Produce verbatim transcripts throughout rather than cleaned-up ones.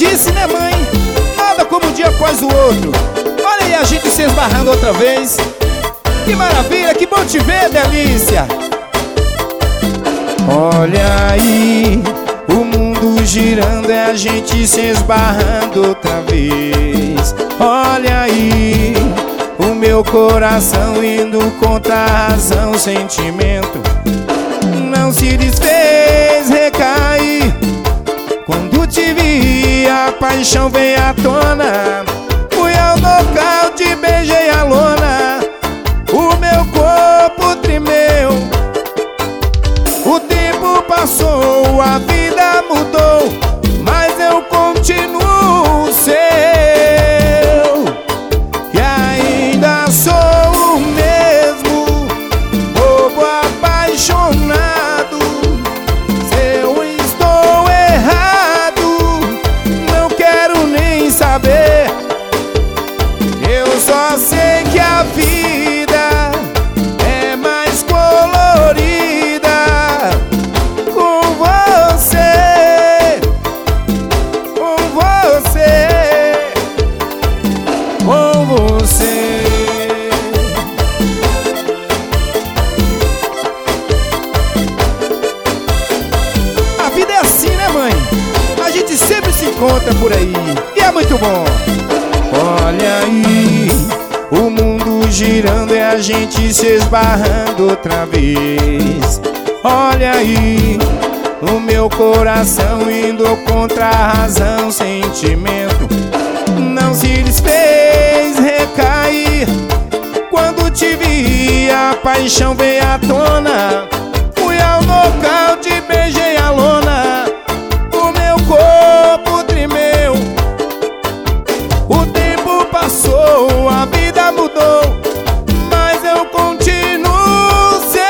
disse, né, mãe? Nada como um dia após o outro. Olha aí a gente se esbarrando outra vez. Que maravilha, que bom te ver, delícia. Olha aí, o mundo girando, é a gente se esbarrando outra vez. Olha aí, o meu coração indo contra a razão, o sentimento não se desfez, recair. Quando te vi, a paixão veio à tona. Fui ao nocaute, beijei a lona. O meu corpo tremeu. O tempo passou, a vida mudou, mas eu continuo seu. E ainda sou o mesmo, bobo apaixonado. Se eu estou errado, não quero nem saber. Eu só sei que a vida é mais colorida com você, com você, com você. A vida é assim, né, mãe? A gente sempre se encontra por aí e é muito bom. Olha aí, o mundo girando, é a gente se esbarrando outra vez. Olha aí, o meu coração indo contra a razão, sentimento não se desfez, recair. Quando te vi, a paixão veio à tona. Fui ao nocaute, beijei a lona. O meu corpo tremeu. O tempo passou, a vida mudou, mas eu continuo seu.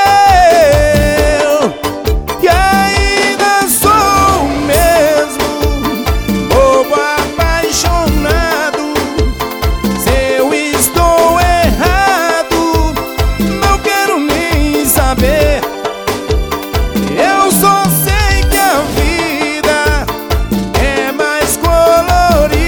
E ainda sou o mesmo, bobo apaixonado. Se eu estou errado, não quero nem saber. Eu só sei que a vida é mais colorida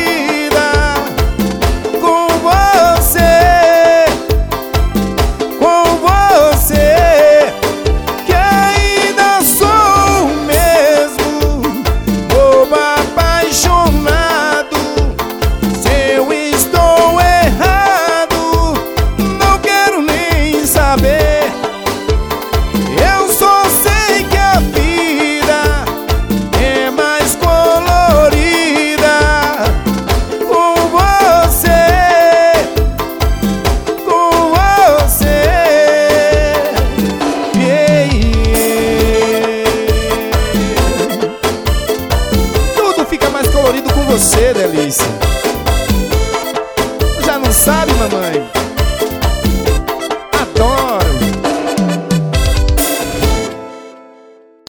com você, com você. Que ainda sou o mesmo, bobo apaixonado. Se eu estou errado, não quero nem saber. Eu só sei que a vida é mais colorida com você, com você. Yeah, yeah. Tudo fica mais colorido com você, delícia.